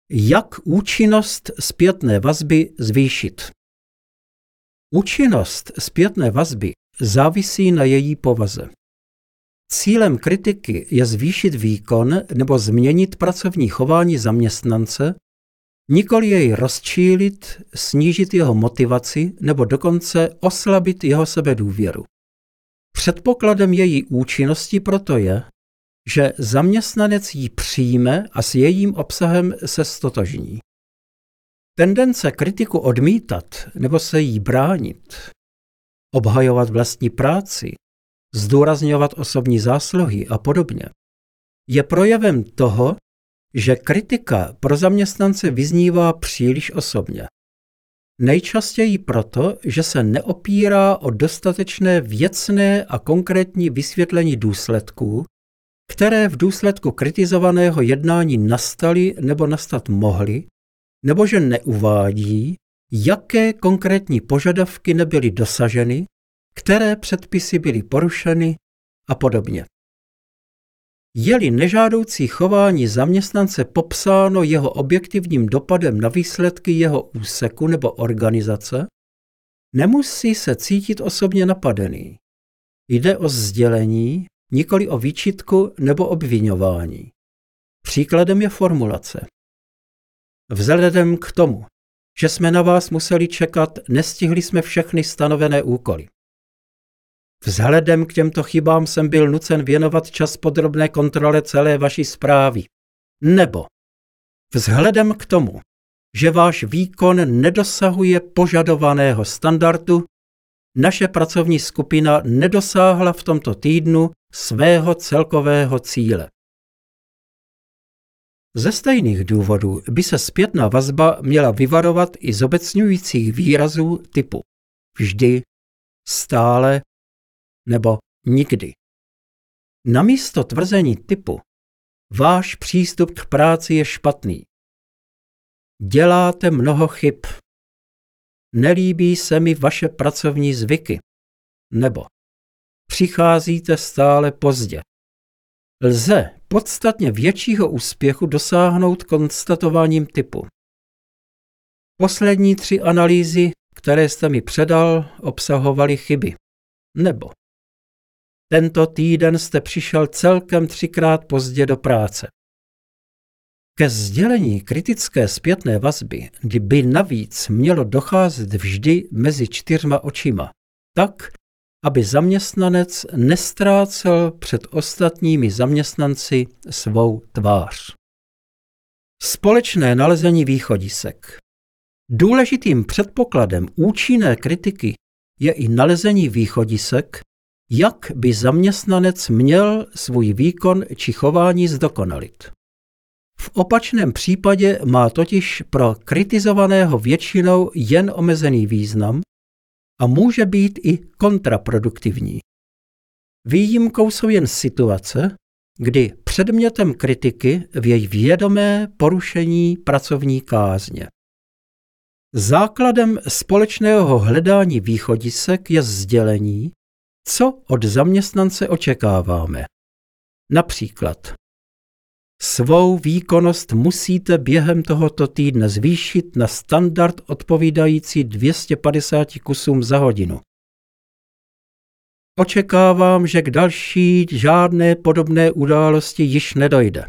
Jak účinnost zpětné vazby zvýšit? Účinnost zpětné vazby závisí na její povaze. Cílem kritiky je zvýšit výkon nebo změnit pracovní chování zaměstnance, nikoli jej rozčílit, snížit jeho motivaci nebo dokonce oslabit jeho sebedůvěru. Předpokladem její účinnosti proto je, že zaměstnanec ji přijme a s jejím obsahem se ztotožní. Tendence kritiku odmítat nebo se jí bránit, obhajovat vlastní práci, zdůrazňovat osobní zásluhy a podobně, je projevem toho, že kritika pro zaměstnance vyznívá příliš osobně. Nejčastěji proto, že se neopírá o dostatečné věcné a konkrétní vysvětlení důsledků, které v důsledku kritizovaného jednání nastaly nebo nastat mohly, nebo že neuvádí, jaké konkrétní požadavky nebyly dosaženy, které předpisy byly porušeny a podobně. Je-li nežádoucí chování zaměstnance popsáno jeho objektivním dopadem na výsledky jeho úseku nebo organizace, nemusí se cítit osobně napadený. Jde o sdělení, nikoli o výčitku nebo obviňování. Příkladem je formulace. Vzhledem k tomu, že jsme na vás museli čekat, nestihli jsme všechny stanovené úkoly. Vzhledem k těmto chybám jsem byl nucen věnovat čas podrobné kontrole celé vaší zprávy. Nebo vzhledem k tomu, že váš výkon nedosahuje požadovaného standardu, naše pracovní skupina nedosáhla v tomto týdnu svého celkového cíle. Ze stejných důvodů by se zpětná vazba měla vyvarovat i zobecňujících výrazů typu vždy, stále nebo nikdy. Namísto tvrzení typu váš přístup k práci je špatný, děláte mnoho chyb, nelíbí se mi vaše pracovní zvyky, nebo přicházíte stále pozdě. Lze podstatně většího úspěchu dosáhnout konstatováním typu poslední 3 analýzy, které jste mi předal, obsahovaly chyby. Nebo tento týden jste přišel celkem 3krát pozdě do práce. Ke sdělení kritické zpětné vazby by navíc mělo docházet vždy mezi 4 očima, tak, aby zaměstnanec nestrácel před ostatními zaměstnanci svou tvář. Společné nalezení východisek. Důležitým předpokladem účinné kritiky je i nalezení východisek, jak by zaměstnanec měl svůj výkon či chování zdokonalit. V opačném případě má totiž pro kritizovaného většinou jen omezený význam a může být i kontraproduktivní. Výjimkou jsou jen situace, kdy předmětem kritiky je vědomé porušení pracovní kázně. Základem společného hledání východisek je sdělení, co od zaměstnance očekáváme. Například svou výkonnost musíte během tohoto týdne zvýšit na standard odpovídající 250 kusům za hodinu. Očekávám, že k další žádné podobné události již nedojde.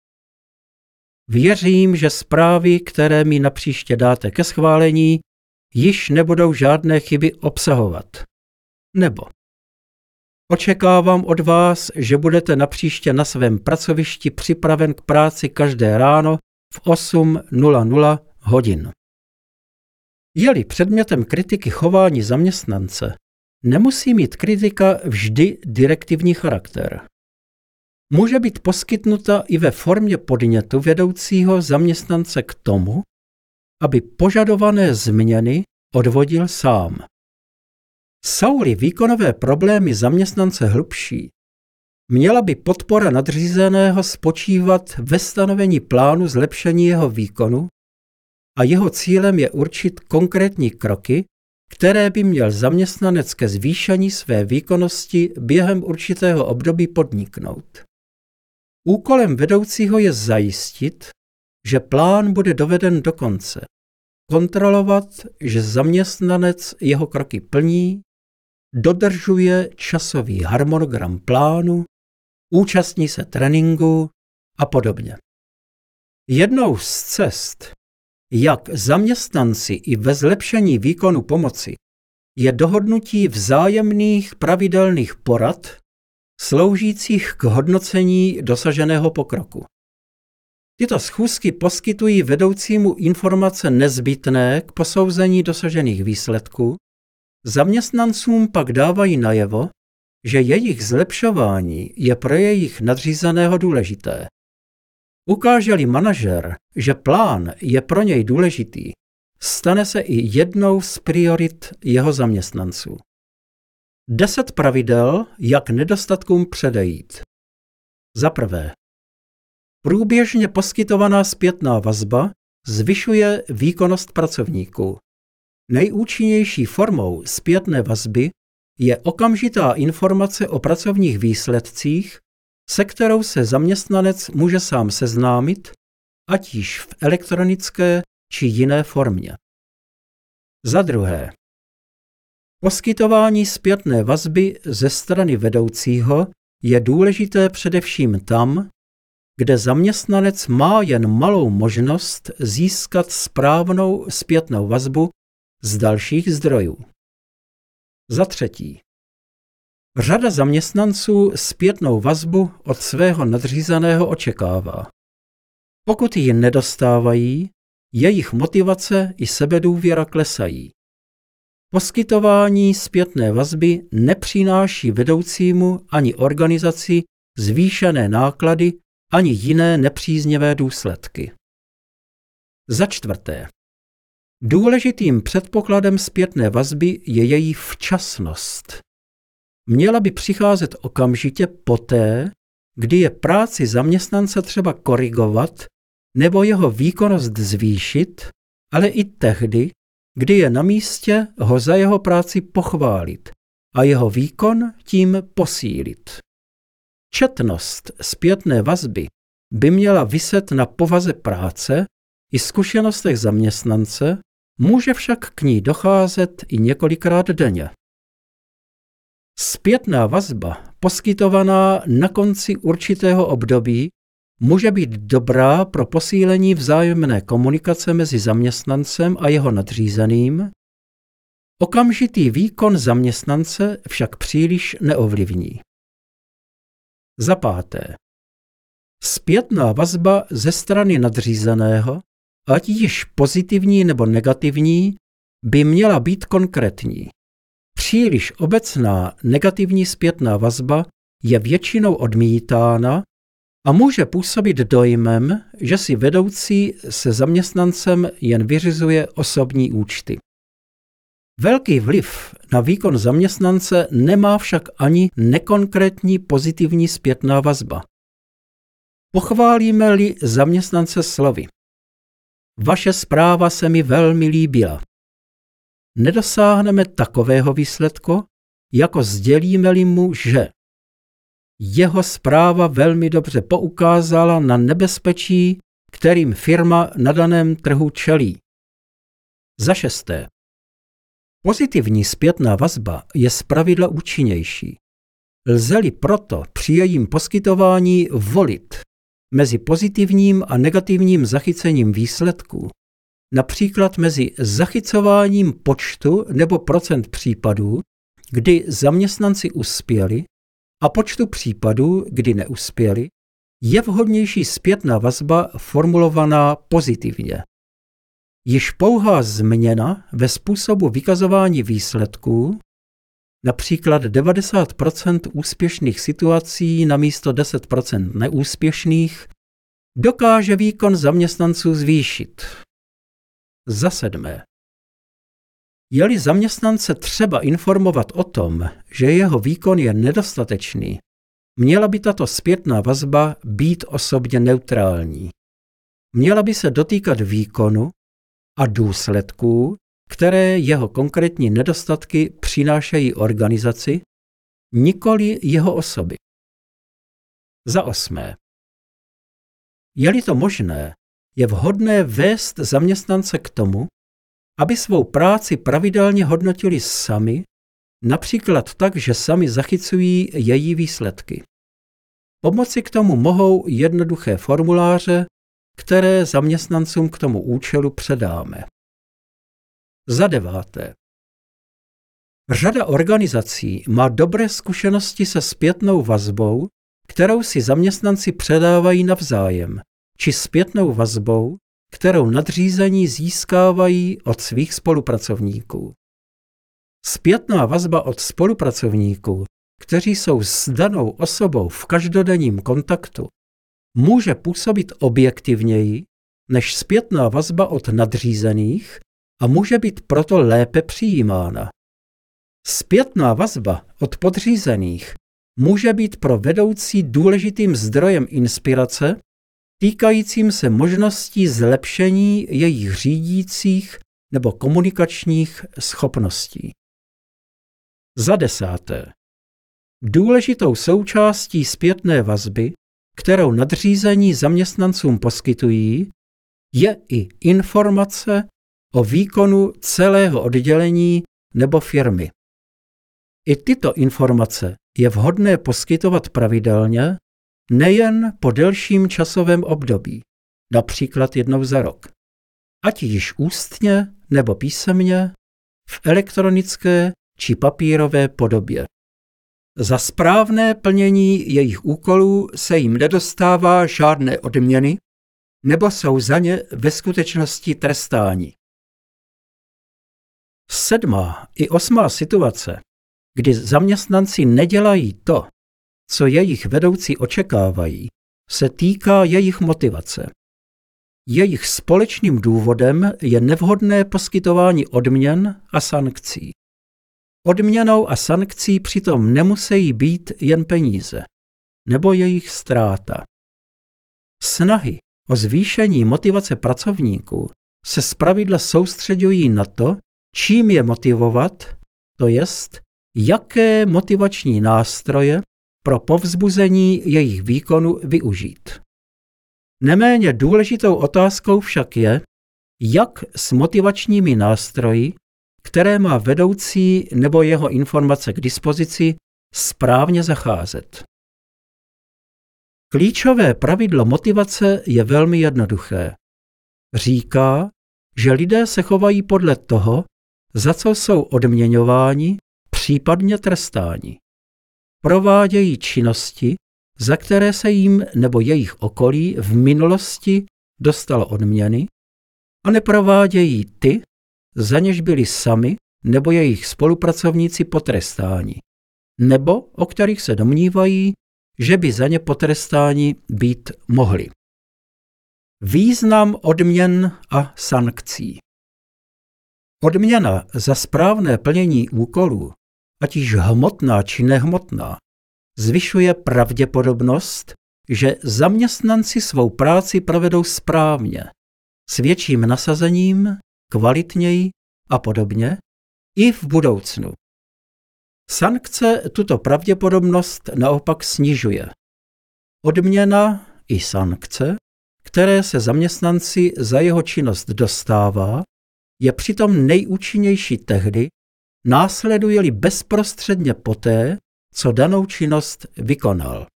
Věřím, že zprávy, které mi napříště dáte ke schválení, již nebudou žádné chyby obsahovat. Nebo očekávám od vás, že budete napříště na svém pracovišti připraven k práci každé ráno v 8:00 hodin. Je-li předmětem kritiky chování zaměstnance, nemusí mít kritika vždy direktivní charakter. Může být poskytnuta i ve formě podnětu vedoucího zaměstnance k tomu, aby požadované změny odvodil sám. Jsou-li výkonové problémy zaměstnance hlubší, měla by podpora nadřízeného spočívat ve stanovení plánu zlepšení jeho výkonu a jeho cílem je určit konkrétní kroky, které by měl zaměstnanec ke zvýšení své výkonnosti během určitého období podniknout. Úkolem vedoucího je zajistit, že plán bude doveden do konce, kontrolovat, že zaměstnanec jeho kroky plní, dodržuje časový harmonogram plánu, účastní se tréninku a podobně. Jednou z cest, jak zaměstnanci i ve zlepšení výkonu pomoci, je dohodnutí vzájemných pravidelných porad, sloužících k hodnocení dosaženého pokroku. Tyto schůzky poskytují vedoucímu informace nezbytné k posouzení dosažených výsledků, zaměstnancům pak dávají najevo, že jejich zlepšování je pro jejich nadřízeného důležité. Ukáže-li manažer, že plán je pro něj důležitý, stane se i jednou z priorit jeho zaměstnanců. 10 pravidel, jak nedostatkům předejít. Za prvé, průběžně poskytovaná zpětná vazba zvyšuje výkonnost pracovníků. Nejúčinnější formou zpětné vazby je okamžitá informace o pracovních výsledcích, se kterou se zaměstnanec může sám seznámit, ať již v elektronické či jiné formě. Za druhé, poskytování zpětné vazby ze strany vedoucího je důležité především tam, kde zaměstnanec má jen malou možnost získat správnou zpětnou vazbu z dalších zdrojů. Za třetí, řada zaměstnanců zpětnou vazbu od svého nadřízeného očekává. Pokud ji nedostávají, jejich motivace i sebedůvěra klesají. Poskytování zpětné vazby nepřináší vedoucímu ani organizaci zvýšené náklady ani jiné nepříznivé důsledky. Za čtvrté, důležitým předpokladem zpětné vazby je její včasnost. Měla by přicházet okamžitě poté, kdy je práci zaměstnance třeba korigovat nebo jeho výkonnost zvýšit, ale i tehdy, kdy je na místě ho za jeho práci pochválit a jeho výkon tím posílit. Četnost zpětné vazby by měla viset na povaze práce i zkušenostech zaměstnance, může však k ní docházet i několikrát denně. Zpětná vazba, poskytovaná na konci určitého období, může být dobrá pro posílení vzájemné komunikace mezi zaměstnancem a jeho nadřízeným. Okamžitý výkon zaměstnance však příliš neovlivní. Za páté, zpětná vazba ze strany nadřízeného, ať již pozitivní nebo negativní, by měla být konkrétní. Příliš obecná negativní zpětná vazba je většinou odmítána a může působit dojmem, že si vedoucí se zaměstnancem jen vyřizuje osobní účty. Velký vliv na výkon zaměstnance nemá však ani nekonkrétní pozitivní zpětná vazba. Pochválíme-li zaměstnance slovy: vaše zpráva se mi velmi líbila. Nedosáhneme takového výsledku, jako sdělíme-li mu, že jeho zpráva velmi dobře poukázala na nebezpečí, kterým firma na daném trhu čelí. Za šesté, pozitivní zpětná vazba je zpravidla účinnější. Lze-li proto při jejím poskytování volit mezi pozitivním a negativním zachycením výsledků, například mezi zachycováním počtu nebo procent případů, kdy zaměstnanci uspěli, a počtu případů, kdy neuspěli, je vhodnější zpětná vazba formulovaná pozitivně. Již pouhá změna ve způsobu vykazování výsledků, například 90% úspěšných situací namísto 10% neúspěšných, dokáže výkon zaměstnanců zvýšit. Za sedmé. Je-li zaměstnance třeba informovat o tom, že jeho výkon je nedostatečný, měla by tato zpětná vazba být osobně neutrální. Měla by se dotýkat výkonu a důsledků, které jeho konkrétní nedostatky přinášejí organizaci, nikoli jeho osoby. Za osmé. Je-li to možné, je vhodné vést zaměstnance k tomu, aby svou práci pravidelně hodnotili sami, například tak, že sami zachycují její výsledky. Pomoci k tomu mohou jednoduché formuláře, které zaměstnancům k tomu účelu předáme. Za 9. Řada organizací má dobré zkušenosti se zpětnou vazbou, kterou si zaměstnanci předávají navzájem, či zpětnou vazbou, kterou nadřízení získávají od svých spolupracovníků. Zpětná vazba od spolupracovníků, kteří jsou s danou osobou v každodenním kontaktu, může působit objektivněji než zpětná vazba od nadřízených a může být proto lépe přijímána. Zpětná vazba od podřízených může být pro vedoucí důležitým zdrojem inspirace, týkajícím se možností zlepšení jejich řídících nebo komunikačních schopností. Za 10. Důležitou součástí zpětné vazby, kterou nadřízení zaměstnancům poskytují, je i informace o výkonu celého oddělení nebo firmy. I tyto informace je vhodné poskytovat pravidelně, nejen po delším časovém období, například jednou za rok, ať již ústně nebo písemně, v elektronické či papírové podobě. Za správné plnění jejich úkolů se jim nedostává žádné odměny, nebo jsou za ně ve skutečnosti trestáni. 7. i 8. situace, kdy zaměstnanci nedělají to, co jejich vedoucí očekávají, se týká jejich motivace. Jejich společným důvodem je nevhodné poskytování odměn a sankcí. Odměnou a sankcí přitom nemusí být jen peníze, nebo jejich ztráta. Snahy o zvýšení motivace pracovníků se zpravidla soustřeďují na to, čím je motivovat, to jest, jaké motivační nástroje pro povzbuzení jejich výkonu využít. Neméně důležitou otázkou však je, jak s motivačními nástroji, které má vedoucí nebo jeho informace k dispozici, správně zacházet. Klíčové pravidlo motivace je velmi jednoduché. Říká, že lidé se chovají podle toho, za co jsou odměňováni, případně trestáni. Provádějí činnosti, za které se jim nebo jejich okolí v minulosti dostalo odměny, a neprovádějí ty, za něž byli sami nebo jejich spolupracovníci potrestáni, nebo o kterých se domnívají, že by za ně potrestáni být mohli. Význam odměn a sankcí. Odměna za správné plnění úkolů, ať již hmotná či nehmotná, zvyšuje pravděpodobnost, že zaměstnanci svou práci provedou správně, s větším nasazením, kvalitněji a podobně, i v budoucnu. Sankce tuto pravděpodobnost naopak snižuje. Odměna i sankce, které se zaměstnanci za jeho činnost dostává, je přitom nejúčinnější tehdy, následuje-li bezprostředně poté, co danou činnost vykonal.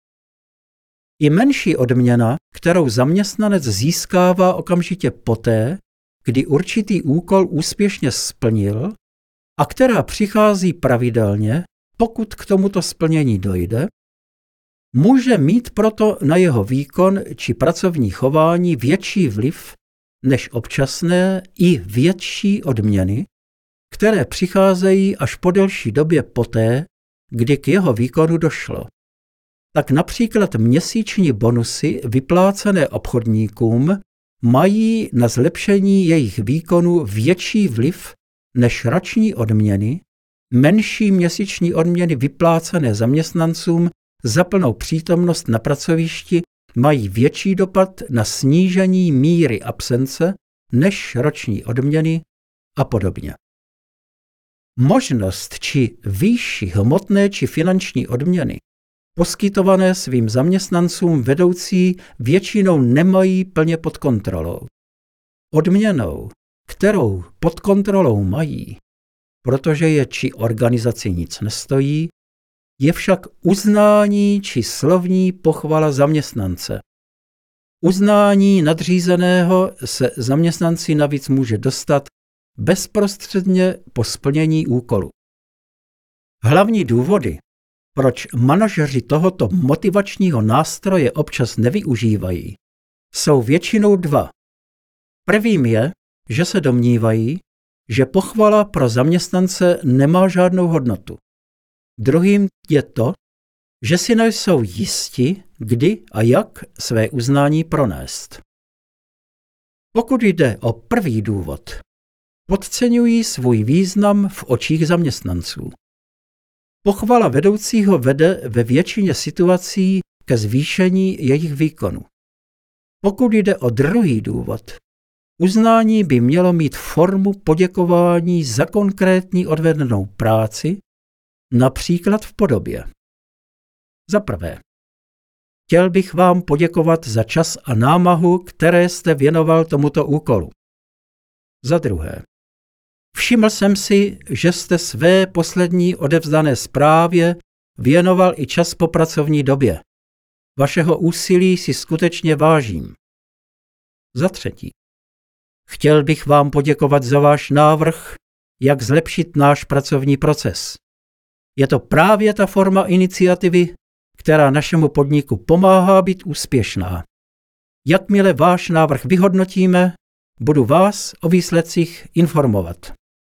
I menší odměna, kterou zaměstnanec získává okamžitě poté, kdy určitý úkol úspěšně splnil a která přichází pravidelně, pokud k tomuto splnění dojde, může mít proto na jeho výkon či pracovní chování větší vliv než občasné i větší odměny, které přicházejí až po delší době poté, kdy k jeho výkonu došlo. Tak například měsíční bonusy vyplácené obchodníkům mají na zlepšení jejich výkonu větší vliv než roční odměny, menší měsíční odměny vyplácené zaměstnancům za plnou přítomnost na pracovišti mají větší dopad na snížení míry absence než roční odměny a podobně. Možnost či výši hmotné či finanční odměny poskytované svým zaměstnancům vedoucí většinou nemají plně pod kontrolou. Odměnou, kterou pod kontrolou mají, protože je či organizaci nic nestojí, je však uznání či slovní pochvala zaměstnance. Uznání nadřízeného se zaměstnanci navíc může dostat bezprostředně po splnění úkolu. Hlavní důvody, proč manažeři tohoto motivačního nástroje občas nevyužívají, jsou většinou dva. Prvým je, že se domnívají, že pochvala pro zaměstnance nemá žádnou hodnotu. Druhým je to, že si nejsou jisti, kdy a jak své uznání pronést. Pokud jde o první důvod, podceňují svůj význam v očích zaměstnanců. Pochvala vedoucího vede ve většině situací ke zvýšení jejich výkonu. Pokud jde o druhý důvod, uznání by mělo mít formu poděkování za konkrétní odvedenou práci, například v podobě. Za prvé, chtěl bych vám poděkovat za čas a námahu, které jste věnoval tomuto úkolu. Za druhé, všiml jsem si, že jste své poslední odevzdané zprávě věnoval i čas po pracovní době. Vašeho úsilí si skutečně vážím. Za třetí, chtěl bych vám poděkovat za váš návrh, jak zlepšit náš pracovní proces. Je to právě ta forma iniciativy, která našemu podniku pomáhá být úspěšná. Jakmile váš návrh vyhodnotíme, budu vás o výsledcích informovat.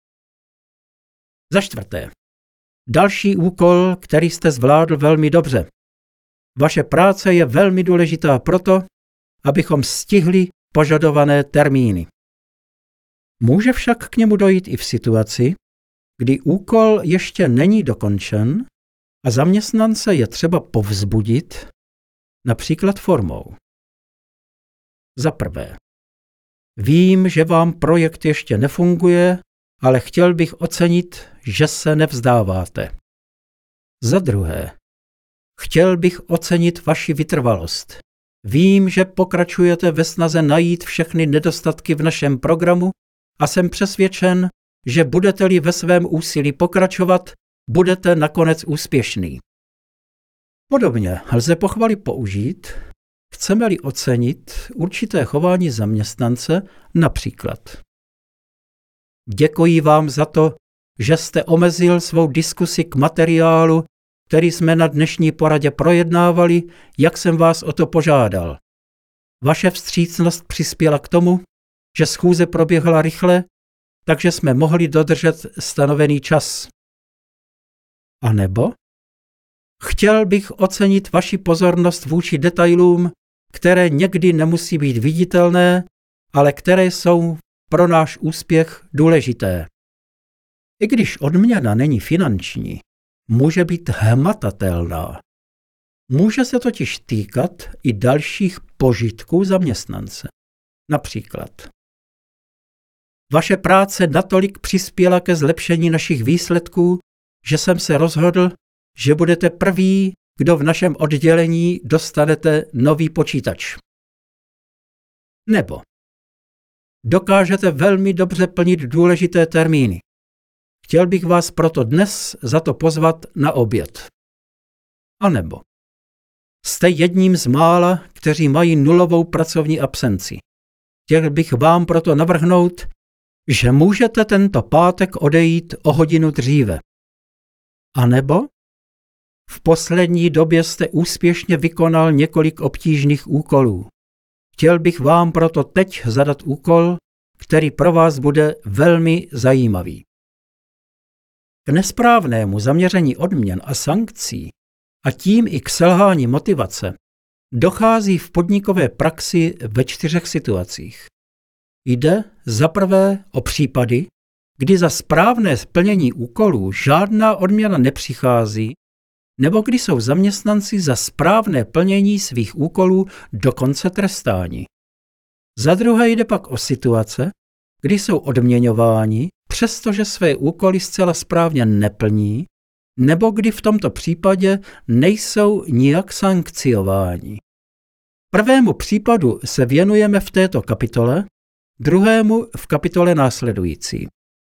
Za čtvrté. Další úkol, který jste zvládl velmi dobře. Vaše práce je velmi důležitá proto, abychom stihli požadované termíny. Může však k němu dojít i v situaci, kdy úkol ještě není dokončen a zaměstnance je třeba povzbudit, například formou. Za prvé. Vím, že vám projekt ještě nefunguje, ale chtěl bych ocenit, že se nevzdáváte. Za druhé. Chtěl bych ocenit vaši vytrvalost. Vím, že pokračujete ve snaze najít všechny nedostatky v našem programu a jsem přesvědčen, že budete-li ve svém úsilí pokračovat, budete nakonec úspěšný. Podobně lze pochvaly použít, chceme-li ocenit určité chování zaměstnance, například. Děkuji vám za to, že jste omezil svou diskusi k materiálu, který jsme na dnešní poradě projednávali, jak jsem vás o to požádal. Vaše vstřícnost přispěla k tomu, že schůze proběhla rychle, takže jsme mohli dodržet stanovený čas. A nebo? Chtěl bych ocenit vaši pozornost vůči detailům, které někdy nemusí být viditelné, ale které jsou pro náš úspěch důležité. I když odměna není finanční, může být hmatatelná. Může se totiž týkat i dalších požitků zaměstnance. Například. Vaše práce natolik přispěla ke zlepšení našich výsledků, že jsem se rozhodl, že budete první, kdo v našem oddělení dostanete nový počítač. Nebo dokážete velmi dobře plnit důležité termíny. Chtěl bych vás proto dnes za to pozvat na oběd. A nebo jste jedním z mála, kteří mají nulovou pracovní absenci. Chtěl bych vám proto navrhnout, že můžete tento pátek odejít o hodinu dříve. A nebo v poslední době jste úspěšně vykonal několik obtížných úkolů. Chtěl bych vám proto teď zadat úkol, který pro vás bude velmi zajímavý. K nesprávnému zaměření odměn a sankcí a tím i k selhání motivace dochází v podnikové praxi ve 4 situacích. Jde za prvé o případy, kdy za správné splnění úkolů žádná odměna nepřichází, nebo kdy jsou zaměstnanci za správné plnění svých úkolů dokonce trestáni. Za druhé jde pak o situace, kdy jsou odměňováni, přestože své úkoly zcela správně neplní, nebo kdy v tomto případě nejsou nijak sankciováni. Prvému případu se věnujeme v této kapitole, druhému v kapitole následující.